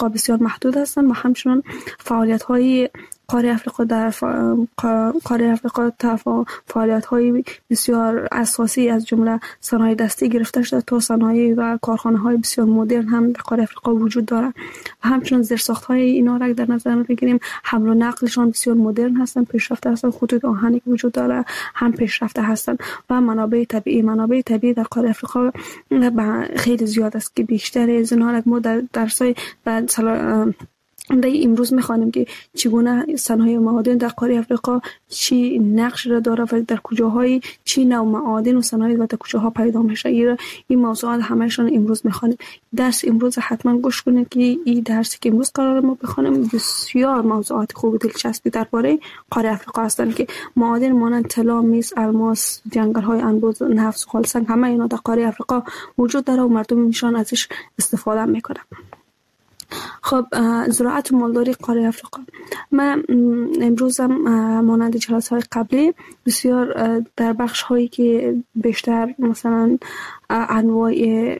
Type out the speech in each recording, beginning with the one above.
افریقا بسیار محدود هستند و همچنین فعالیت‌های قاره افریقا در قاره افریقا فعالیت‌های بسیار اساسی از جمله صنایع دستی گرفته شده تا صنایع و کارخانه‌های بسیار مدرن هم در قاره افریقا وجود دارد و همچنین زیرساخت‌های اینا را در نظر بگیریم حمل و نقلشان بسیار مدرن هستند، پیشرفته هستند. خطوط آهنی که وجود داره هم پیشرفته هستند و منابع طبیعی در قاره افریقا خیلی زیاد است که بیشتر از اینها ما در درس‌های امروز می‌خوانیم که چگونه صنایع معادن در قاره افریقا چی نقش را داره و در کجاهای چی نوع معادن و صنایع و در کجاها پیدا میشه. این موضوعات همه‌شان امروز می‌خوانیم. درس امروز حتما گوش کنید که این درسی که امروز قرار ما بخونیم بسیار موضوعات خوب و دلچسبی درباره قاره افریقا هستند که معادن مانند طلا، مس، الماس، جنگل‌های انبوه، نفت، خالصنگ همه اینا در قاره افریقا وجود داره و مردم میشن ازش استفاده میکنن. خب زراعت و مالداری قاره افریقا، من امروز هم مانند جلسه‌های قبلی بسیار در بخش هایی که بیشتر مثلا انواع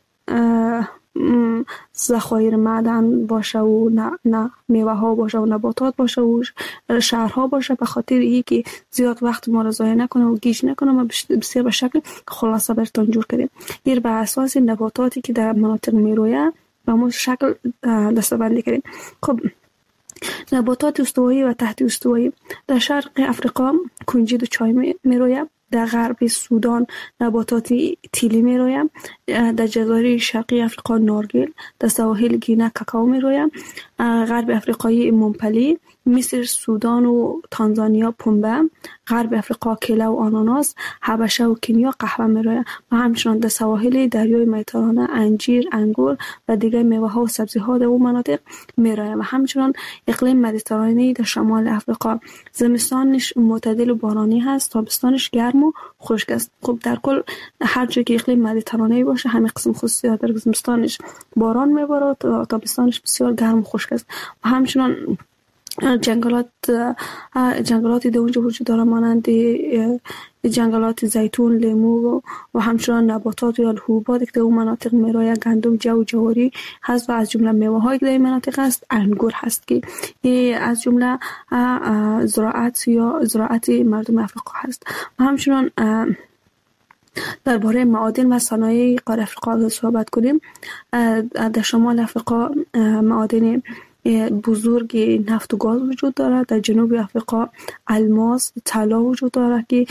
ذخایر معدن باشه و نه میوه ها باشه و نباتات باشه و شهرها باشه، به خاطر اینکه زیاد وقت ما را ضایع نکنه و گیج نکنه ما بسیار به شکل خلاصه براتون جور کردیم. بر اساس نباتاتی که در مناطق میرویه با ما شکل دسته‌بندی کردیم. خب نباتات استوایی و تحت استوایی در شرق افریقا کنجد و چای میرویه، در غرب سودان نباتات تیلی میرویه، در جزایر شرقی افریقا نارگیل، در سواحل گینه کاکائو میرویه، غرب افریقای ممپلی، مصر، سودان و تانزانیا پنبه، غرب افریقا کیله و آناناس، حبشه و کنیا قهوه میرویه و همچنین در سواحل دریای مدیترانه انجیر، انگور و دیگر میوه ها و سبزی ها در اون مناطق میرویه و همچنین اقلیم مدیترانه‌ای در شمال افریقا زمستانش معتدل و بارانی هست، تابستانش گرم و خشک است. خب در کل هر جا که اقلیم مدیترانه‌ای باشه همین قسم خصوصیات داره، زمستانش باران میباره و تابستانش بسیار گرم و خشک است و همچنین جنگلاتی در اونجا وجود داره مانند جنگلات زیتون، لیمو و همچنین نباتات یا حبوبات که در اون مناطق میرویه، گندم، جو، جواری هست و از جمله میوه هایی که در این مناطق هست انگور هست که از جمله زراعت مردم افریقا هست و همچنین درباره معادن و صنایع قاره افریقا صحبت کنیم. در شمال افریقا معادن بزرگ نفت و گاز وجود دارد. در جنوب افریقا الماس، طلا وجود دارد که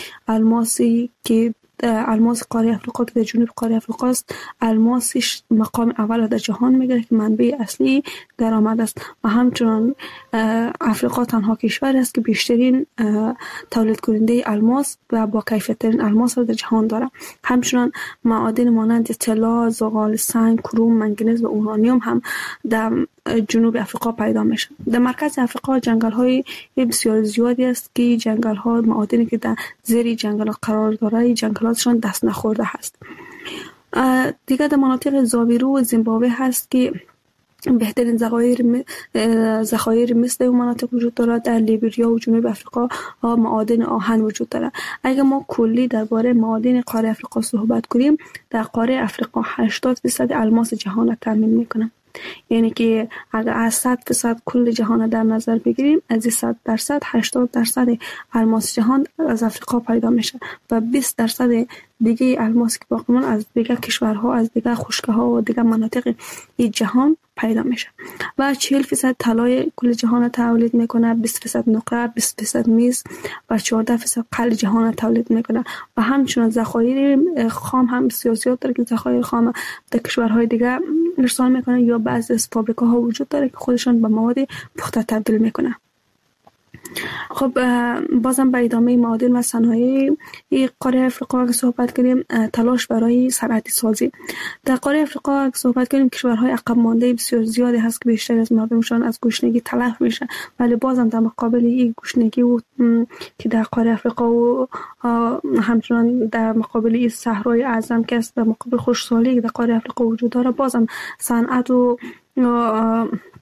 الماس قاره افریقا که در جنوب قاره افریقا است، الماسش مقام اول در جهان میگیره که منبع اصلی درآمد است و همچنین افریقا تنها کشور است که بیشترین تولید کننده الماس و با کیفیت ترین الماس را در جهان داره. همچنین معادن مانند طلا، زغال سنگ، کروم، منگنز و اورانیوم هم در جنوب افریقا پیدا میشه. در مرکز افریقا جنگل های بسیار زیادی است که جنگل ها معادنی که در زیر جنگل قرار داره جنگلاتشان دست نخورده هست. دیگه در مناطق زاویرو و زیمبابوه هست که بهترین ذخایر مثل اون مناطق وجود دارد. در لیبریا و جنوب افریقا معادن آهن وجود دارد. اگر ما کلی درباره معادن قاره افریقا صحبت کنیم، در قاره افریقا 80% الماس جهان را تامین میکنه. یعنی که اگر از 100% کل جهان در نظر بگیریم، از 100% 80% الماس جهان از افریقا پیدا میشه و 20% دیگه الماس که باقی مونده از دیگه کشورها، از دیگه خشک‌ها و دیگه مناطق جهان پیدا میشه و 40% طلای کل جهان تولید میکنه، 20% نقره، 20% میز و 14% قل جهان تولید میکنه و همچنین ذخایر خام هم بسیار زیاد داره که ذخایر خام در کشورهای دیگه ارسال میکنه یا بعضی از فابریکاها وجود داره که خودشان به مواد پخته تبدیل میکنه. خب بازم به ادامه معادن و صنایع قاره افریقا که صحبت کنیم، تلاش برای صنعتی سازی در قاره افریقا که صحبت کنیم، کشورهای عقب مانده بسیار زیادی هست که بیشتر از مردمشان از گشنگی تلف میشه، ولی بازم در مقابل این گشنگی که در قاره افریقا و همچنان در مقابل این صحرای اعظم که است، در مقابل خشکسالی که در قاره افریقا وجود داره، بازم صنعت و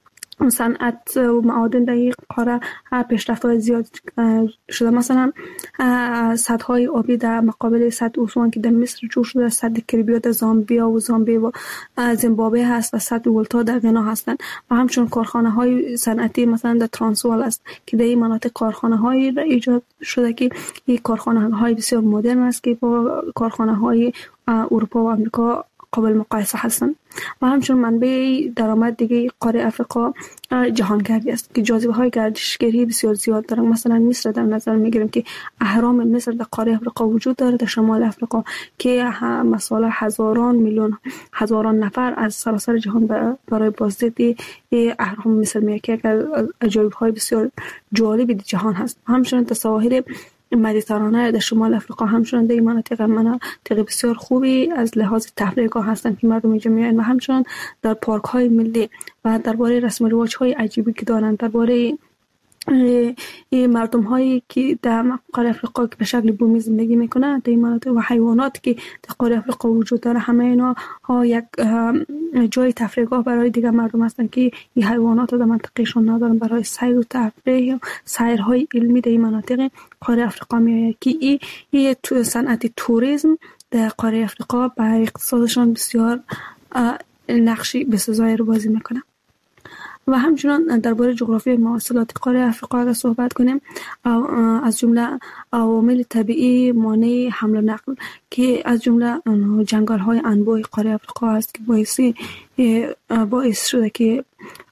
صنعت و معادن در این قاره پیشرفت‌های زیاد شده. مثلا سدهای آبی در مقابل سد اسوان که در مصر جور شده، سد کریبیا در زامبیا و زیمبابوه هست و سد ولتا در غنا هستند. و همچنین کارخانه های صنعتی مثلا در ترانسوال است که در این مناطق کارخانه های ایجاد شده که این کارخانه های بسیار مدرن است که با کارخانه های اروپا و آمریکا قابل مقایسه هستند. و همچنین منبع درآمد دیگه قاره افریقا جهانگردی است که جاذبه های گردشگری بسیار زیاد دارند. مثلا مصر در نظر میگیریم که اهرام مصر در قاره افریقا وجود داره، در شمال افریقا، که مثلا هزاران نفر از سراسر جهان برای بازدید اهرام مصر میاد که از عجایب های بسیار جالب جهان هست. همچنین در سواحل مدیترانه در شمال افریقا همچنین در این مناطق بسیار خوبی از لحاظ تفریحگاه هستند که مردم اینجا میان و همچنین در پارک های ملی و درباره رسم و رواج های عجیبی که دارند، درباره این مردم هایی که در قاره افریقا که به شکل بومی زندگی میکنند در این مناطق و حیوانات که در قاره افریقا وجود داره، همه اینا یک جای تفریحگاه برای دیگر مردم هستند که این حیوانات در منطقهشون ندارن. برای سیر و تفریح و سیرهای علمی در این مناطق قاره افریقا میآید که این صنعت توریسم در قاره افریقا به اقتصادشان بسیار نقشی بسزایی رو بازی میکنه. و همچنان درباره جغرافی مواصلات قاره افریقا اگر صحبت کنیم، از جمله عوامل طبیعی مانع حمل و نقل که از جمله جنگل های انبوه قاره افریقا است که باعث شده که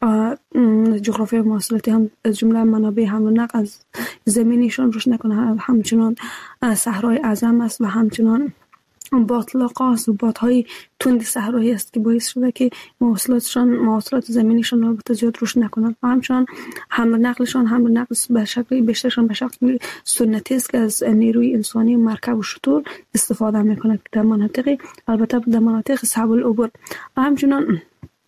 جغرافی مواصلاتی هم از جمله منابع حمل و نقل از زمینیشون روش نکنه. همچنان صحرای اعظم است و همچنان باطلاق است و بادهای تند صحرایی است که باعث شده که مواصلات زمینیشان رو زیاد روش نکنند. و همچنان حمل نقل به شکل بیشترشان به شکل سنتی است که از نیروی انسانی مرکب و شتر استفاده میکنند در مناطق، البته در مناطق صعب العبور. و همچنان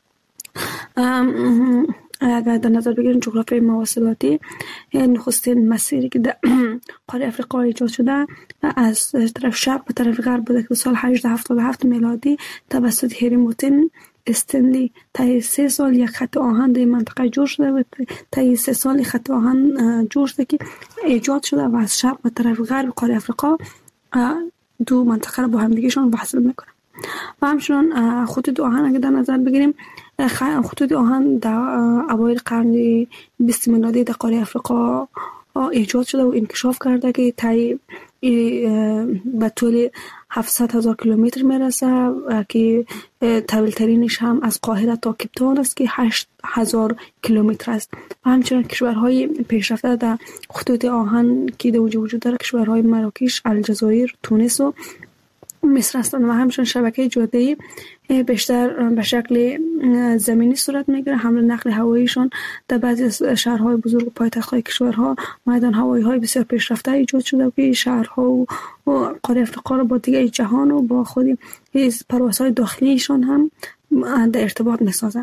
اگر در نظر بگیریم جغرافی مواصلاتی، نخستین مسیری که در قاره افریقا ایجاد شده از طرف شرق به طرف غرب بوده که سال 1877 میلادی توسط هری موتن استنلی طی 3 سال یک خط آهن در منطقه جور شده و طی 3 سال خط آهن جور شده که ایجاد شده و از شرق به طرف غرب قاره افریقا دو منطقه را با هم دیگه‌شان وصل میکنه. و همچنان خطوط آهن اگر در نظر بگیریم، خطوط آهن در اوایل قرن 20 میلادی در قاره افریقا ایجاد شده و انکشاف کرده که طی به طول 700,000 کیلومتر میرسه که طویل ترینش هم از قاهره تا کیپتاون است که 8,000 کیلومتر است. و همچنین کشورهای پیشرفته در خطوط آهن که در وجود داره کشورهای مراکش، الجزایر، تونس و مصر هستند. و همچنین شبکه جاده‌ای بیشتر به شکل زمینی صورت میگیره. حمل نقل هواییشان در بعضی از شهرهای بزرگ و پایتخت‌های کشورها میدان هوایی بسیار پیشرفته ایجاد شده که شهرها و قاره افریقا را با دیگر جهان و با خود پروازهای داخلیشان هم در ارتباط میسازند.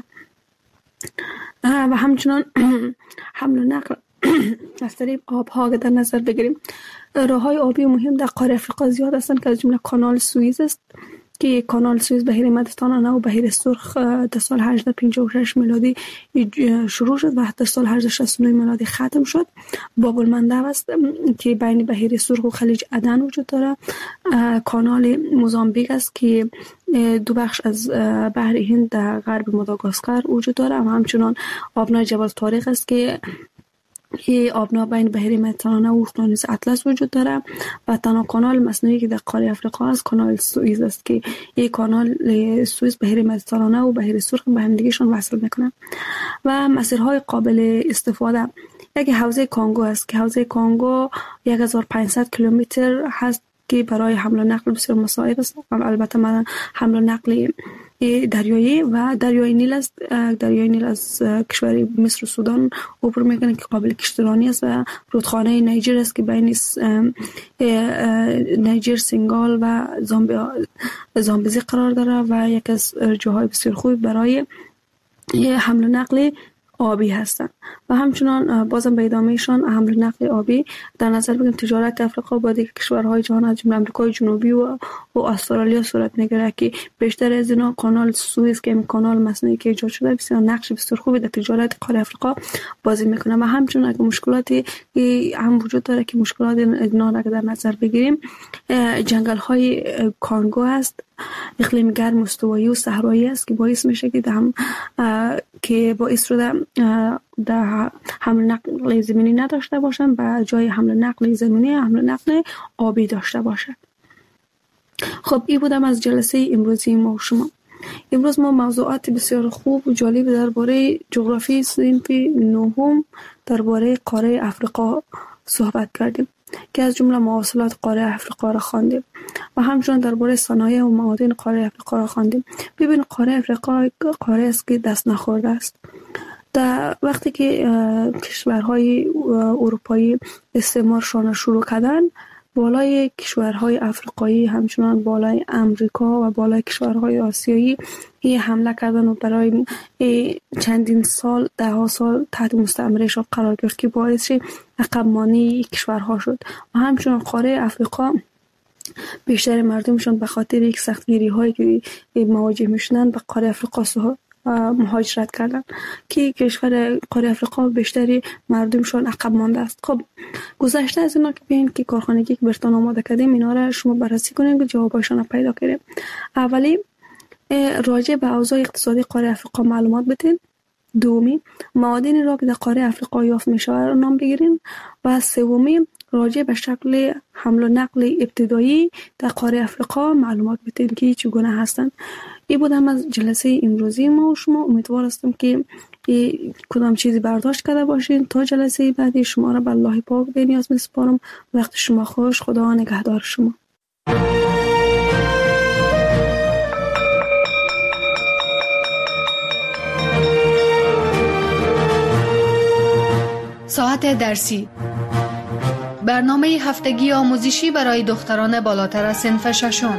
و همچنان حمل نقل از طریق آبها در نظر بگیریم، راههای آبی مهم در قاره افریقا زیاد هستند که از جمله کانال سوئیز است که کانال سوئیز بحیر مدیترانه و بحیر سرخ در سال 1856 میلادی شروع شد و در سال 1869 میلادی ختم شد. باب المندب است که بین بحیر سرخ و خلیج عدن وجود داره. کانال موزامبیک است که دو بخش از بحر هند در غرب ماداگاسکار وجود داره. و همچنان آبنای جبل طارق است که آبنا بین بحیر مدیترانه و اقیانوس اطلس وجود داره. و تنها کانال مصنوعی که در قاره افریقا است کانال سوئیز است که این کانال سوئیز بحیر مدیترانه و بحیر سرخ به هم دیگه‌شان وصل میکنه. و مسیرهای قابل استفاده، یک حوزه کانگو است که حوزه کانگو 1500 کیلومتر هست که برای حمل و نقل بسیار مساعد است. البته من حمل و نقل دریایی و دریای نیل است. دریای نیل از کشور مصر و سودان عبور میکنه که قابل کشتیرانی است و رودخانه نیجر است که بین نیجر، سنگال و زامبزی قرار داره و یک از جاهای بسیار خوب برای حمل و نقل آبی هستند و همچنان بازم به ادامهشان حمل نقل آبی در نظر بگیریم. تجارت افریقا با دیگر کشورهای جهان از جمله آمریکای جنوبی و استرالیا صورت میگیره که بیشتر از اینا کانال سوئز که کانال مصنوعی که ایجاد شده بسیار نقش بسیار خوبی در تجارت قاره افریقا بازی میکنه. و همچنان اگه مشکلاتی هم وجود داره که مشکلات اینا را در نظر بگیریم، جنگل های کانگو هست، اقلیم گرم استوایی و صحرایی است که باعث میشه که باعث شده در حمل نقل زمینی نداشته باشن و جای حمل نقل زمینی حمل نقل آبی داشته باشه. خب این بودم از جلسه امروزی ما و شما. امروز ما موضوعات بسیار خوب و جالب درباره جغرافی صنف نهم درباره قاره افریقا صحبت کردیم که از جمله مواصلات قاره افریقا را خواندیم و همچنین درباره صنایع و معادن قاره افریقا را خواندیم. ببین قاره افریقا قاره است که دست نخورده است. در وقتی که کشورهای اروپایی استعمارشان شروع کردن، بالای کشورهای افریقایی همچنان بالای امریکا و بالای کشورهای آسیایی حمله کردن و برای چندین سال، ده ها سال تحت مستعمرهشان قرار گرفت که باعث عقب مانی کشورها شد. و همچنان قاره افریقا بیشتر مردمشان به خاطر یک سختگیری هایی که مواجه میشدن به قاره افریقا مهاجرت کردن که کشور قاره افریقا بیشتری مردمشان عقب مانده است. خب گذشته از اینا که بیاین که کارخانگی که برتون آماده کردیم اینا را شما بررسی کنیم که جواباشون پیدا کنیم. اولی راجع به اوضاع اقتصادی قاره افریقا معلومات بدین. دومی معادن را که در قاره افریقا یافت میشه را نام بگیرین. و سومی راجع به شکل حمل و نقل ابتدایی در قاره افریقا معلومات بدین که چگونه هستند. این بودم از جلسه امروزی ما و شما. امیدوار هستم که کدام چیزی برداشت کرده باشین. تا جلسه بعدی شما را به الله پاک بی‌نیاز می‌سپارم. وقت شما خوش. خدا نگهدار شما. ساعت درسی، برنامه هفتگی آموزشی برای دختران بالاتر از صنف ششم.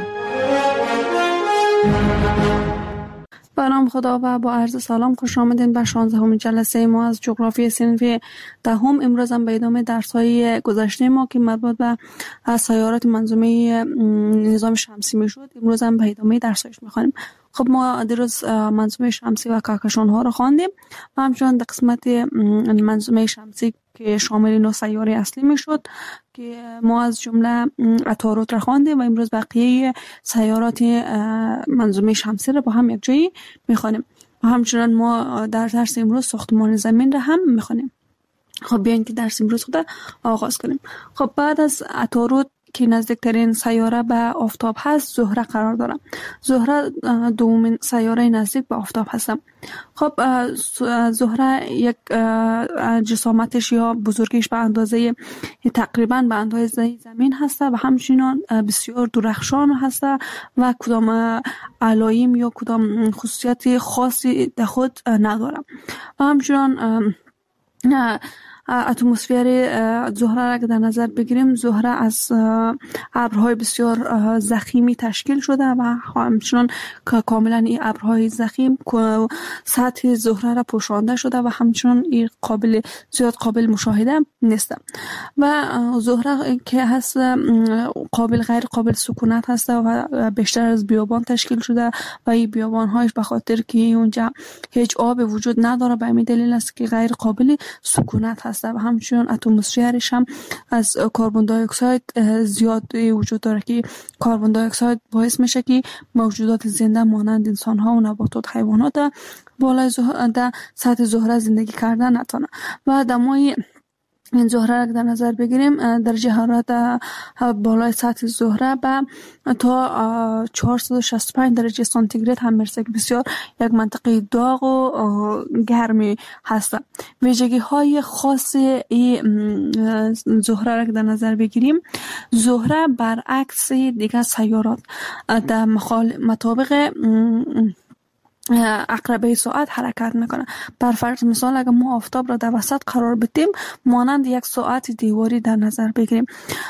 به نام خدا و با عرض سلام خوش آمدین به 16 جلسه ما از جغرافی صنف دهم. امروز هم به ادامه درس‌های گذشته ما که مربوط به سیارات منظومه نظام شمسی میشد، امروز هم به ادامه درس‌هاش می‌خوانیم. خب ما دیروز منظومه شمسی و کهکشان‌ها رو خواندیم و همچنین در قسمت منظومه شمسی که شامل 9 سیاره اصلی میشد که ما از جمله عطارد را خواندیم و امروز بقیه سیارات منظومه شمسی را با هم یک جایی میخوانیم. و همچنین ما در درس امروز ساختمان زمین را هم میخوانیم. خب بیاین که درس امروز خود آغاز کنیم. خب بعد از عطارد که نزدیکترین سیاره به آفتاب هست، زهره قرار داره. زهره دومین سیاره نزدیک به آفتاب هست. خب زهره یک جسامتش یا بزرگیش به اندازه تقریبا به اندازه زمین هست و همچنین بسیار درخشان هست و کدام علائم یا کدام خصوصیت خاصی در خود نداره. و همچنین اتمسفر زهره را که در نظر بگیریم، زهره از ابرهای بسیار ضخیمی تشکیل شده و همچنین کاملا این ابرهای ضخیم سطح زهره را پوشانده شده و همچنین این زیاد قابل مشاهده نیست. و زهره که هست غیر قابل سکونت هست و بیشتر از بیابان تشکیل شده و این بیابان هایش به خاطر که اونجا هیچ آب وجود نداره به همین دلیل است که غیر قابل سکونت هست. و همچنین اتمسفرش هم از کربن دی اکساید زیاد وجود داره که کربن دی اکساید باعث میشه که موجودات زنده مانند انسان ها و نباتات، حیوانات بالای در سطح زهره زندگی کردن نتونه. و دمای این زهره را در نظر بگیریم، درجه حرارت بالای سطح زهره به تا 465 درجه سانتیگراد هم میرسه که بسیار یک منطقه داغ و گرمی هست. ویژگی های خاص این زهره را در نظر بگیریم، زهره برعکس دیگر سیارات در مطابق عقربه ساعت حرکت میکنه. بر فرض مثال اگر ما آفتاب را در وسط قرار بدیم مانند یک ساعت دیواری در نظر بگیریم.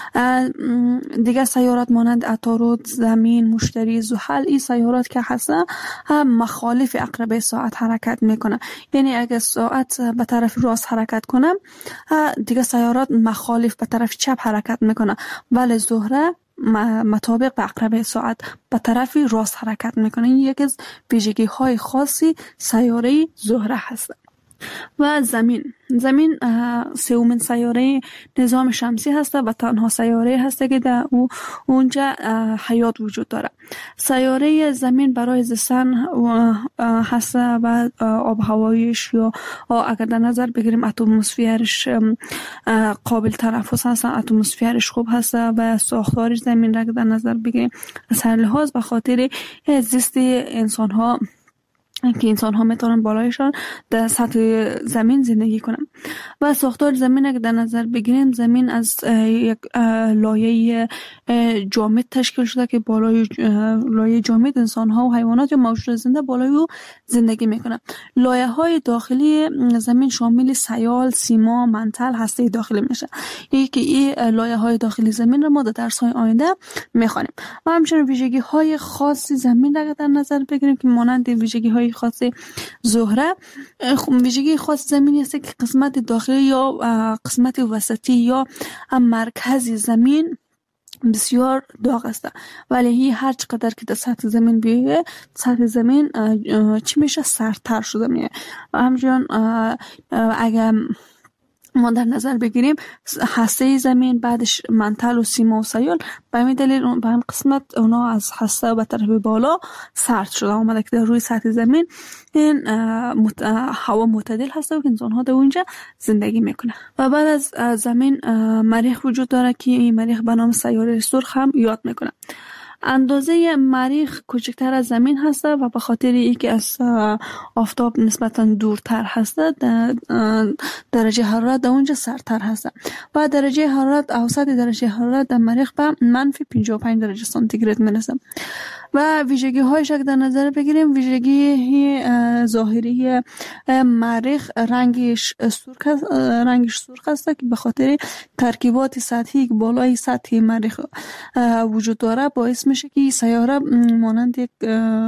دیگه سیارات مانند عطارد، زمین، مشتری، زحل، این سیارات که هستن هم مخالف عقربه ساعت حرکت میکنه. یعنی اگر ساعت به طرف راست حرکت کنه دیگه سیارات مخالف به طرف چپ حرکت میکنه، ولی زهره مطابق به عقربه ساعت به طرف راست حرکت میکنه. این یکی از ویژگی های خاصی سیاره زهره هست. و زمین سومین سیاره نظام شمسی هست و تنها سیاره هست که در اونجا حیات وجود داره. سیاره زمین برای زیستن هست و آب هوایش یا اگر در نظر بگیریم اتمسفرش قابل تنفس هست، اتمسفرش خوب هست و ساختارش زمین را در نظر بگیریم از هر لحاظ به خاطر زیست انسان ها که انسان ها میتونن بالایشان در سطح زمین زندگی کنن. و ساختار زمین اگر در نظر بگیریم زمین از یک لایه جامد تشکیل شده که بالای لایه جامد انسان ها و حیوانات یا موجودات زنده بالای او زندگی میکنن. لایه های داخلی زمین شامل سیال، سیما، منتل، هسته داخلی میشه. یکی این لایه های داخلی زمین رو ما در درس های آینده میخوانیم. و همچنین ویژگی های خاص زمین اگر در نظر بگیریم که مانند ویژگی های خاص زهره، ویژگی خاص زمین است که قسمت داخلی یا قسمت وسطی یا مرکزی زمین بسیار داغ است، ولی هی هر چقدر که در سطح زمین بیایه سطح زمین چی میشه؟ سردتر شده میه. و همچنین اگر ما در نظر بگیریم هسته زمین بعدش منتل و سیما و سیال به همین دلیل به هم قسمت اونا از هسته به طرف بالا سرد شده آمده که در روی سطح زمین این هوا معتدل هسته و که انسان ها در اونجا زندگی میکنه. و بعد از زمین مریخ وجود داره که این مریخ به نام سیاره سرخ هم یاد میکنه. اندازه مریخ کوچکتر از زمین هست و به خاطر اینکه از آفتاب نسبتا دورتر هست درجه حرارت در اونجا سردتر هست و درجه حرارت اوسط درجه حرارت در مریخ به -55 درجه سانتیگراد میرسه. و ویژگی هایش در نظر بگیریم ویژگی ظاهری مریخ رنگش سرخ است که به خاطر ترکیبات سطحی که بالای سطح مریخ وجود داره باعث میشه که سیاره مانند یک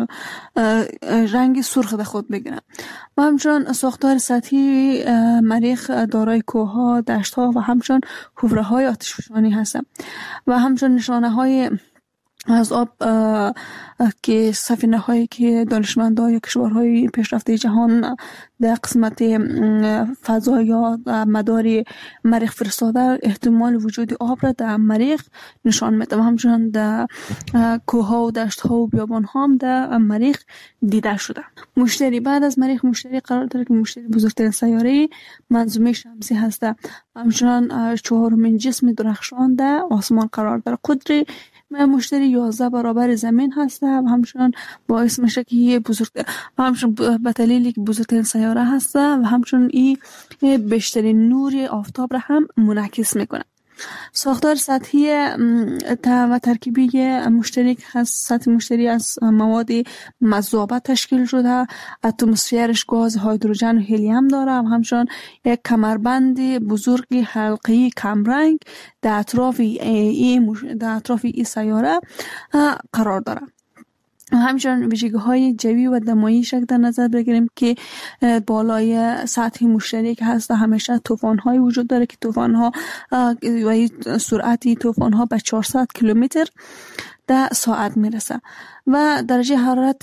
رنگ سرخ در خود بگیره. و همچنین ساختار سطحی مریخ دارای کوه‌ها، دشت‌ها و همچنین حفره‌های آتشفشانی هست. و همچنین نشانه‌های از آب که سفینه هایی که دانشمندان یا کشورهای پیشرفته جهان در قسمت فضا یا مدار مریخ فرستاده احتمال وجود آب را در مریخ نشان میده. و همچنین در کوه ها و دشت ها و بیابان ها هم در مریخ دیده شده. مشتری بعد از مریخ مشتری قرار داره که مشتری بزرگترین سیاره منظومه شمسی هسته. همچنین چهارمین جسم درخشان در آسمان قرار داره. قطر مشتری 11 برابر زمین هست و همچنین باعث میشه که یه بزرگتر و همچنین به دلیلی که بزرگترین سیاره هست و همچنین این بیشترین نور آفتاب را هم منعکس میکنه. ساختار سطحی و ترکیبی مشتری هست. سطح مشتری از مواد مذابه تشکیل شده، اتمسفرش گاز هیدروژن و هلیوم داره و همچنین یک کمربند بزرگ حلقه‌ای کمرنگ در اطراف این سیاره قرار داره. همچنین ویژگی‌های جوی و دمایی شکل در نظر بگیریم که بالای سطح مشترک هست همیشه طوفان‌های وجود داره که طوفان‌ها و سرعت طوفان‌ها به 400 کیلومتر در ساعت میرسه. و درجه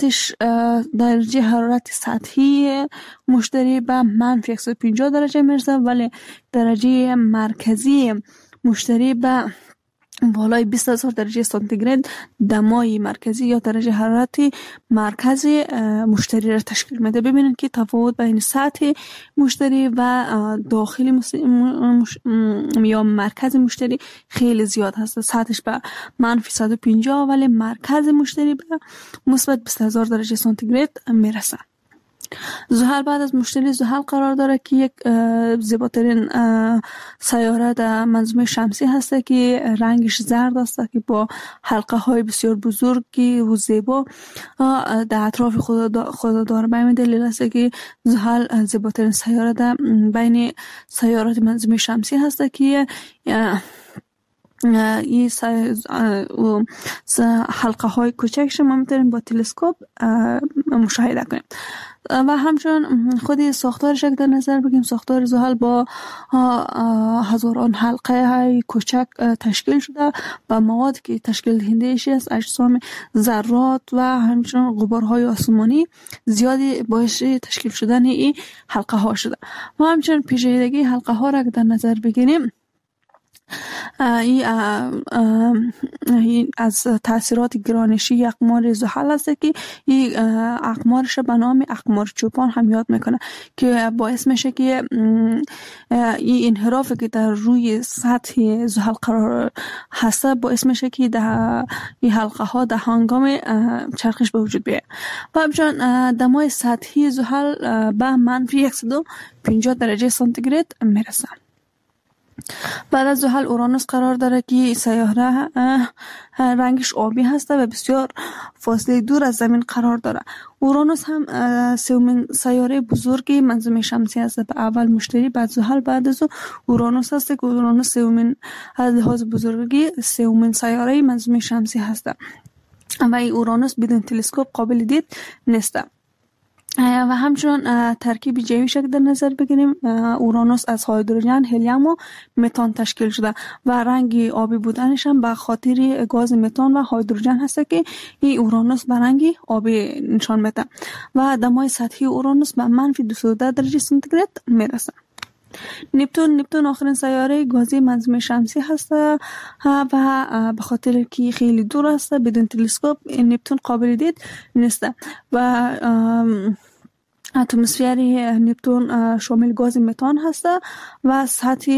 حرارت سطحی مشتری به -150 درجه میرسه، ولی درجه مرکزی مشتری به بالای 20,000 درجه سانتیگراد دمای مرکزی یا درجه حرارت مرکزی مشتری را تشکیل میده. ببینید که تفاوت بین سطح مشتری و داخلی یا مرکز مشتری خیلی زیاد هست. سطحش به -150 ولی مرکز مشتری به مثبت 20,000 درجه سانتیگراد میرسه. زحل بعد از مشتری زحل قرار داره که یک زیباترین سیاره در منظومه شمسی هست که رنگش زرد است که با حلقه های بسیار بزرگی و زیبا در اطراف خود داره. به همین دلیل است که زحل زیباترین سیاره در بین سیارات منظومه شمسی هست که این حلقه های کوچکش ما میتونیم با تلسکوپ مشاهده کنیم. و همچنین خود ساختارش در نظر بگیم، ساختار زحل با هزاران حلقه های کوچک تشکیل شده و مواد که تشکیل دهنده‌اش از اجسام ذرات و همچنین غبارهای آسمانی زیادی باعث تشکیل شدن این حلقه ها شده. و همچنین پیچیدگی حلقه ها را در نظر بگیریم، این از تاثیرات گرانشی اقمار زحل است که این اقمارش به نام اقمار چوپان هم یاد میکنه که باعث میشه که این انحرافی که در روی سطح زحل قرار هست باعث میشه که در این حلقه ها در هنگام چرخش به وجود بیاید. و همچنین دمای سطحی زحل به منفی 150 درجه سانتیگراد میرسه. بعد از زحل اورانوس قرار داره که سیاره رنگش آبی هسته و بسیار فاصله دور از زمین قرار داره. اورانوس هم سومین سیاره بزرگی منظومه شمسی است. به اول مشتری، بعد زحل، بعد از اورانوس است که اورانوس سومین از لحاظ بزرگی سومین سیاره منظومه شمسی هست و این اورانوس بدون تلسکوپ قابل دید نیست. و همچنین ترکیب جویش در نظر بگیریم، اورانوس از هیدروژن، هلیوم و متان تشکیل شده و رنگ آبی بودنش هم به خاطر گاز متان و هیدروژن هست که این اورانوس به رنگ آبی نشان میده و دمای سطحی اورانوس به منفی 210 درجه سانتیگراد میرسه. نپتون آخرین سیاره گازی منظومه شمسی هست و به خاطر که خیلی دور است بدون تلسکوپ نپتون قابل دید نیست و اتمسفر نپتون شامل گاز متان هست و سطح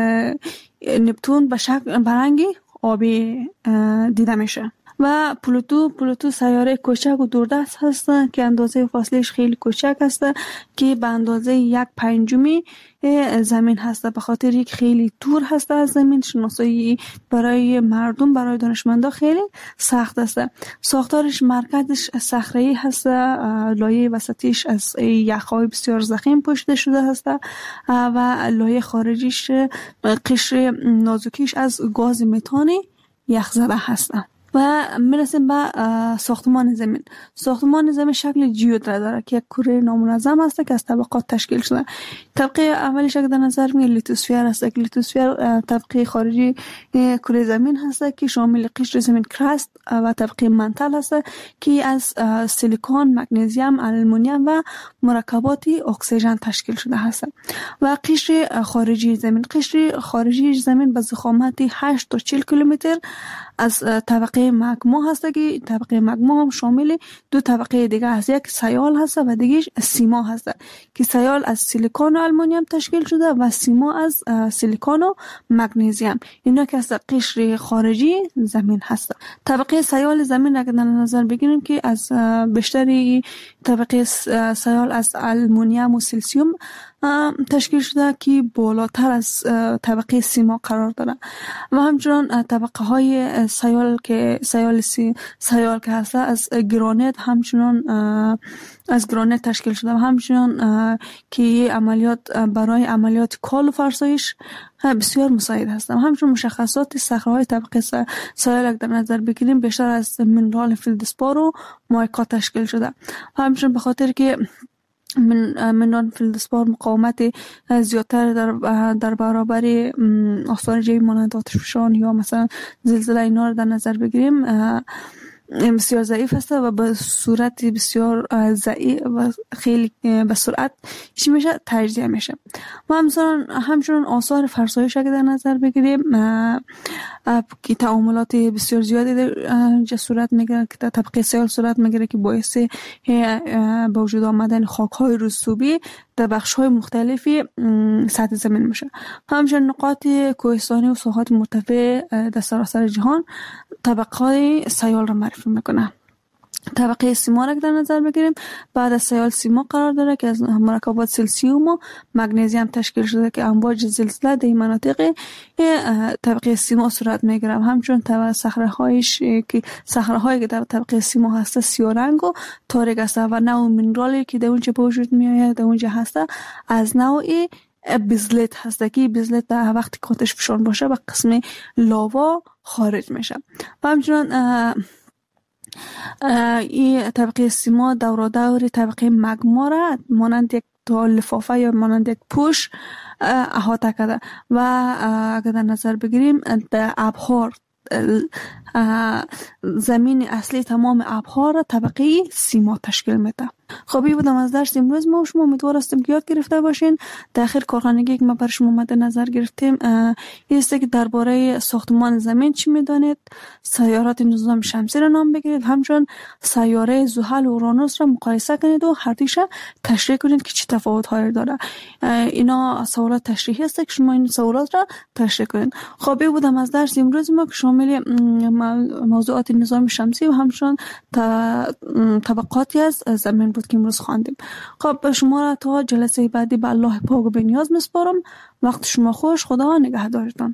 نپتون به رنگ آبی دیده میشه. و پلوتو سیاره کوچک و دوردست هست که اندازه فاصلهش خیلی کوچک هست که به اندازه 1/5 زمین هست. به خاطر یک خیلی دور هست از زمین، شناسایی برای مردم، برای دانشمندا خیلی سخت است. ساختارش مرکزش صخره‌ای هست، لایه وسطیش از یخ‌های بسیار ضخیم پوشیده شده هست و لایه خارجیش قشر نازکیش از گاز متانی یخزده هست. و میرسیم به ساختمان زمین. ساختمان زمین شکل جیودرا داره که یک کره نامنظم است که از طبقات تشکیل شده. طبقه اولیش که در نظر میگیریم لیتوسفر است که لیتوسفر طبقه خارجی کره زمین هست که شامل قشر زمین کرست و طبقه منتل است که از سیلیکون، مگنیزیم، آلومینیوم و مرکبات اکسیژن تشکیل شده است. و قشر خارجی زمین، قشر خارجی زمین به ضخامت 8 تا 40 کیلومتر از طبقه مگما هست که طبقه مگما هم شامل دو طبقه دیگه هست، یک سیال هست و دیگه سیما هست که سیال از سیلیکون و آلومینیوم تشکیل شده و سیما از سیلیکون و مگنیزیم. اینا که از قشر خارجی زمین هست. طبقه سیال زمین را در نظر بگیریم که از بیشتری طبقه سیال از آلومینیوم و سیلیسیوم تشکیل شده که بالاتر از طبقه سیما قرار داره و همچنان طبقه های سیال که هست از گرانیت همچنان از گرانیت تشکیل شده و همچنان که عملیات برای عملیات کال و فرسایش بسیار مساعد هستند. همچنان مشخصات صخره‌های طبقه سیال در نظر بگیریم بیشتر از منرال فلدسپار و مایکا تشکیل شده و همچنان به خاطر که منرال فلدسپار مقاومت زیادتر در برابر آثار جوی مانند آتش فشان یا مثلا زلزله اینا رو در نظر بگیریم بسیار ضعیف هست و به صورت بسیار ضعیف و خیلی به سرعت چی میشه تجزیه میشه و همچنان آثار فرسایش که در نظر بگیریم که تعاملات بسیار زیادی در صورت میگیره که در طبقه سیال صورت میگیره که باعث به وجود آمدن خاک‌های رسوبی در بخش‌های مختلفی سطح زمین میشه. همچنین نقاط کوهستانی و ساحات مرتفع در سراسر جهان طبقه‌های سیال را معرفی میکنه. طبقه سیما را در نظر بگیریم، بعد از سیال سیما قرار داره که از مرکبات سلسیوم و مگنیزیم تشکیل شده که امواج زلزله در مناطق طبقه سیما صورت میگیره. همچنین صخره‌هایی که در طبقه سیما هسته سیاه رنگ و تاریک است و نوع مینرالی که در اونجا به وجود میاد در اونجا هسته از نوع بیزلیت هست که بیزلیت در وقتی که آتش فشان باشه به قسم لاوا خارج میشه. و همچنین این طبقه سیما دور طبقه مگما را مانند یک لفافه یا مانند یک پوش احاطه کرده و اگر در نظر بگیریم در ابحار زمین اصلی تمام ابحار را طبقه سیما تشکیل میده. خب این بودم از درس امروز ما و شما. امیدوار هستم که یاد گرفته باشین. در آخر کارخانگی که ما برای شما مد نظر گرفتیم این است که درباره ساختمان زمین چی میدانید، سیارات نظام شمسی را نام بگیرید، همچنین سیاره زحل و اورانوس را مقایسه کنید و هر دوش تشریح کنید که چه تفاوت‌هایی داره. اینا سوالات تشریحی است که شما این سوالات را تشریح کنید. خب این بودم از درس امروز ما که شامل موضوعات نظام شمسی و همچنین طبقاتی از زمین که امروز خواندیم. خب شما را تا جلسه بعدی به الله پاک و بی‌نیاز میسپارم. وقت شما خوش. خدا نگهدارتان.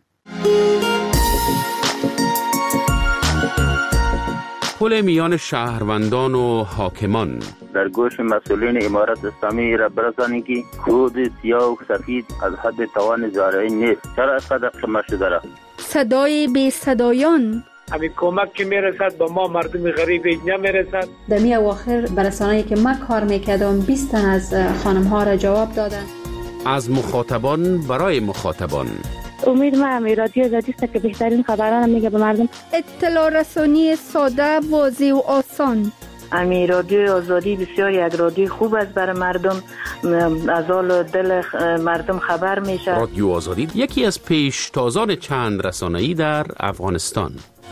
پل میان شهروندان و حاکمان در گوش مسئولین امارت اسلامی را برسانی که خود سیاه و سفید از حد توان زارعی نیست. چرا اینقدر قمه شده را؟ صدای بی صدایان همین کمک که میرسد با ما مردم غریب نمیرسد. در می اواخر برسانه‌ای که من کار میکردم 20 تن از خانم ها را جواب دادن. از مخاطبان برای مخاطبان. امید من رادیو آزادی است که بهترین خبران میگه به مردم. اطلاع رسانی ساده، واضح و آسان. امی رادیو آزادی بسیار یک رادیو خوب است برای مردم، از حال دل مردم خبر میشه. رادیو آزادی یکی از پیشتازان چند رسانه‌ای در افغانستان.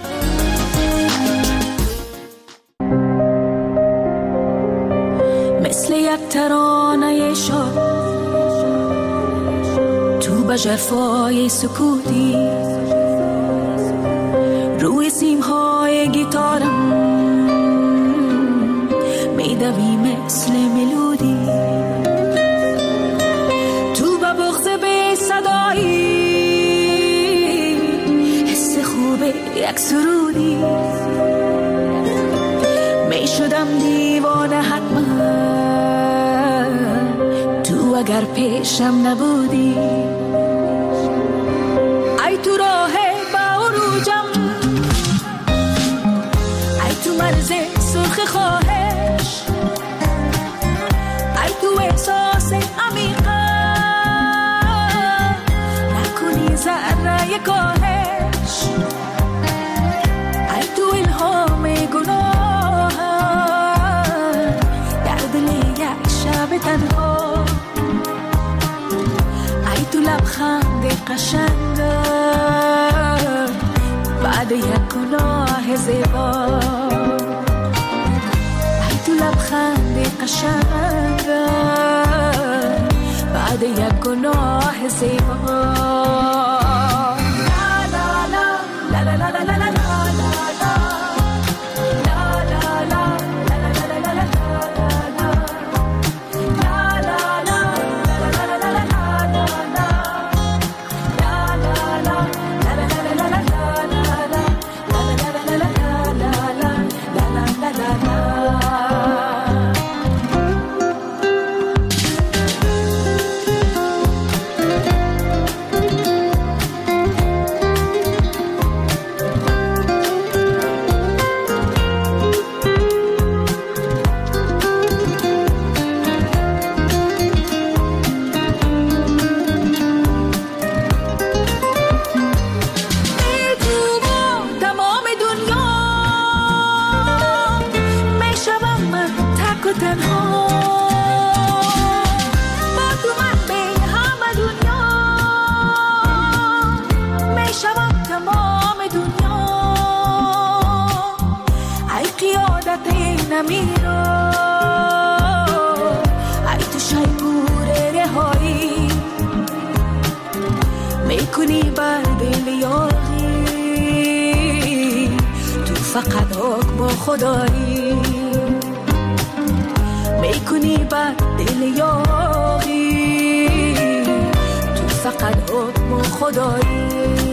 مثل یک ترانه شاد تو به ژرفای سکوتی روی سیمهای گیتارم میدوی مثل ملودی تو به بغض به صدایی حس خوب یک سرودی میشدم دیوانه حتما تو اگر پیشم نبودی. ای تو راه با عروجم، ای تو مرز سرخ خواهش، ای تو احساس عمیقم نکنی ذره کاهش، ای تو الهام گناه در دل یک شب تنها، ای تو لبخند قشنگ بعد یک گناه زیبا، ای تو لبخند قشنگ بعد یک گناه زیبا. فقط حکم خدایی میکنی بر دل یاغی، تو فقط حکم خدایی.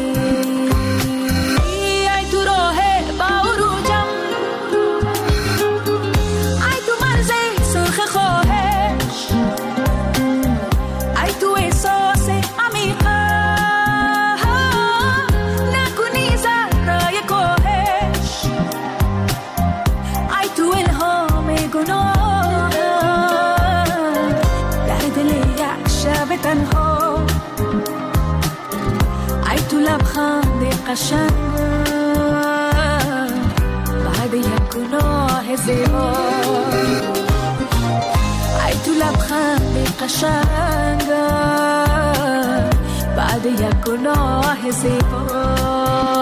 ای تو راه باروجم، ای تو مرز سرخ خواهش، ای تو احساس عمیقم، نکنی ذره کاهش، ای تو الهام گناه در دل یک شب تنها، ای تو لبخند قشنگ بعد یک گناه زیبا، ای تو لبخند قشنگ بعد یک گناه زیبا.